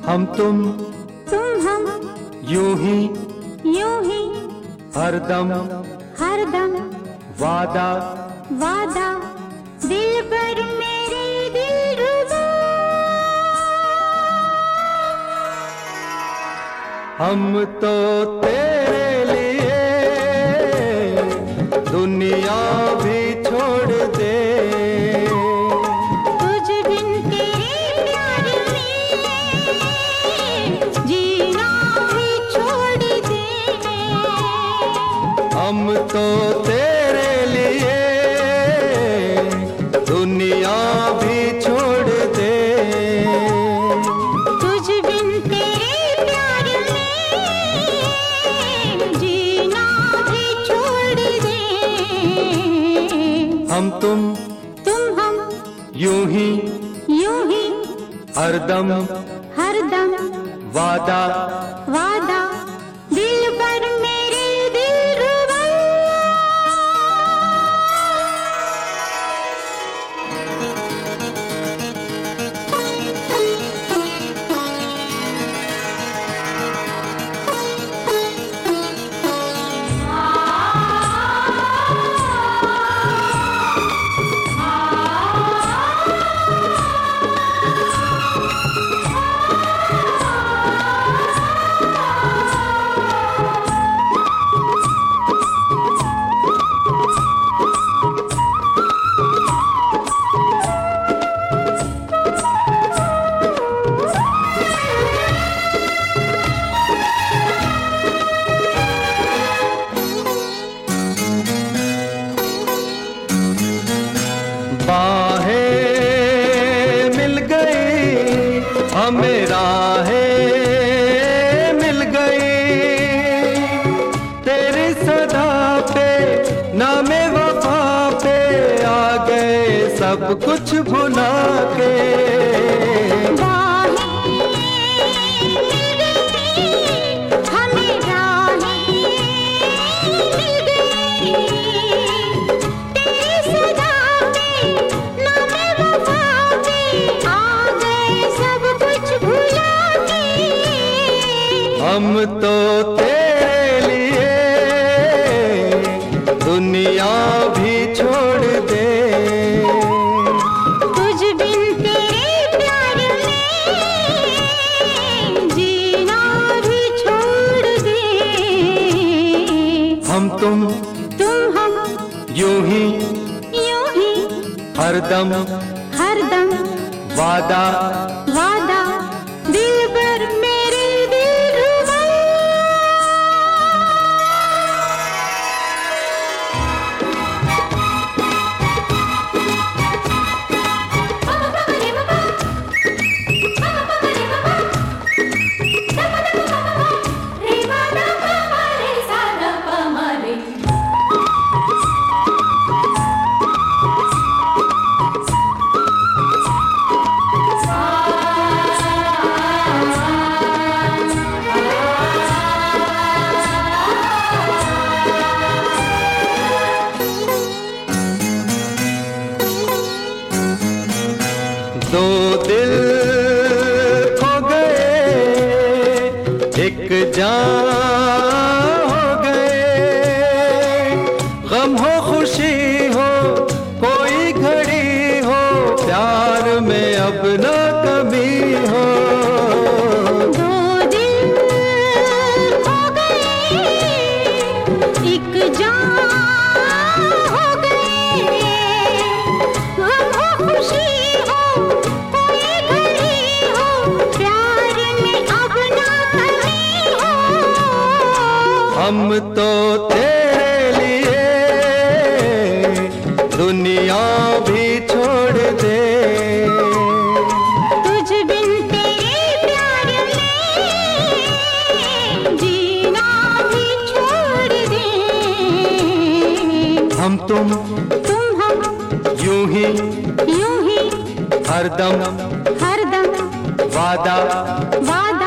हम तुम हम यूं ही हरदम वादा दिल पर मेरे दिलरुबा। हम तो तेरे लिए दुनिया भी छोड़ दे। तुझ बिन तेरे प्यार में जीना भी छोड़ दे। हम तो तेरे लिए दुनिया भी छोड़ दे। तुझ बिन तेरे प्यार में जीना भी छोड़ दे। हम तुम हम यूं ही हरदम वादा दिल पर मेरे दिलरुबा। बाहें मिल गई हमें, राहें मिल गई तेरी सदा पे, नामे वफा पे आ गए सब कुछ भुला के। हम तो तेरे लिए दुनिया भी छोड़ दे। तुझ बिन तेरे प्यार में जीना भी छोड़ दे। हम तुम हम यूं ही हरदम वादा दिल पर मेरे दिलरुबा। दो दिल खो गए एक जान हो गए। गम हो खुशी हो कोई घड़ी हो, प्यार में अब न कमी हो। दो दिल खो गए एक जान हो गए। गम हो खुशी हो कोई घड़ी हो, प्यार में अब ना कमी हो। हम तो तेरे लिए दुनिया भी छोड़ दे। तुझ बिन तेरे प्यार में जीना भी छोड़ दे। हम तुम हम यूं ही हरदम वादा वादा